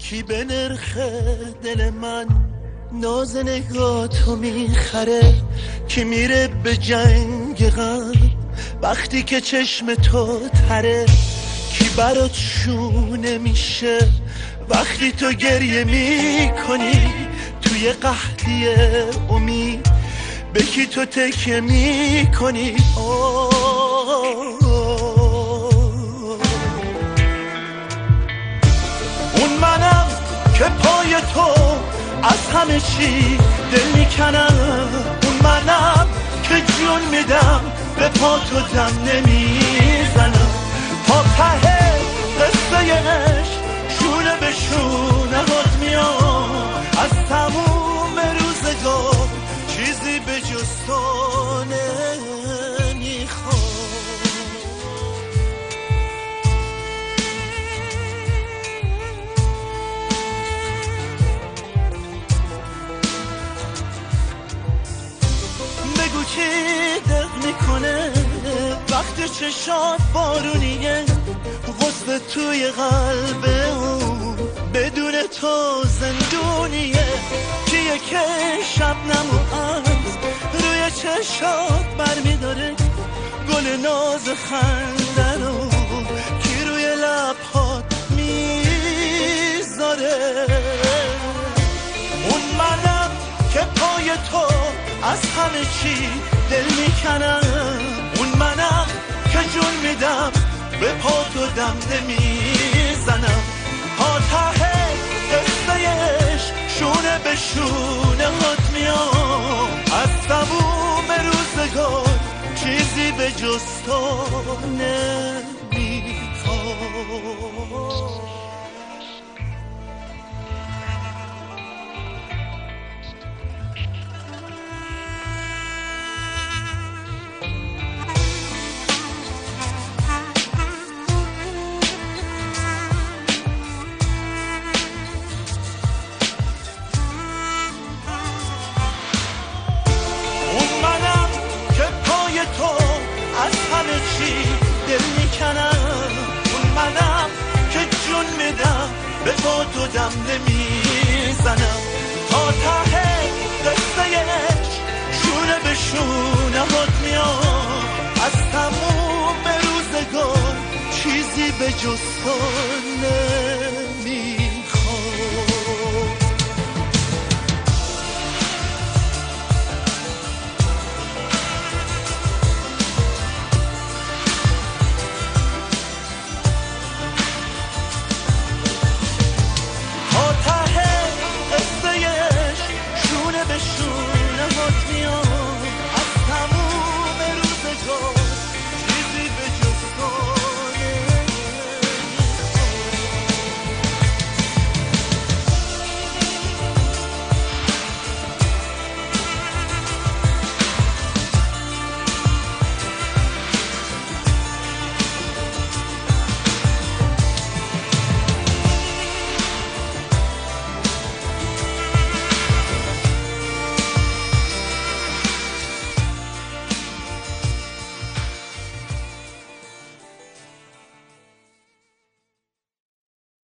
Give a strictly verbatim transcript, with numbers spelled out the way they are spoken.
کی به نرخ دل من ناز نگاتو میخره، کی میره به جنگ غم وقتی که چشم تو تره، کی برات شونه میشه وقتی تو گریه میکنی توی قحطی امید، به کی تو تکیه میکنی؟ اون منم که پای تو از همه چی دل میکنم، اون منم که جون میدم به پا تو دم نمیزنم، تا ته قصه عشق شونه به شونه هات میام، از تموم روزگار چیزی به جز تو نمیخوام. بگو کی دق میکنه وقتی چشات بارونیه، غصه توی قلبه اون بدون تو زندونیه، کیه که شبنم و از روی چشات برمیداره، گل ناز خنده رو کی روی لبهات میذاره؟ اون منم که پای تو از همه چی دل میکنم، اون منم که جون میدم به پا تو دم نمیزنم، تا ته قصه عشق شونه به شونه هات میام، از تموم روزگار چیزی به جز تو نمیخوام. دل میکنم، اون منم که جون میدم به با تو دم نمیزنم، تا ته قصه عشق شونه به شونه هات میام، از تموم روزگار چیزی به جز تو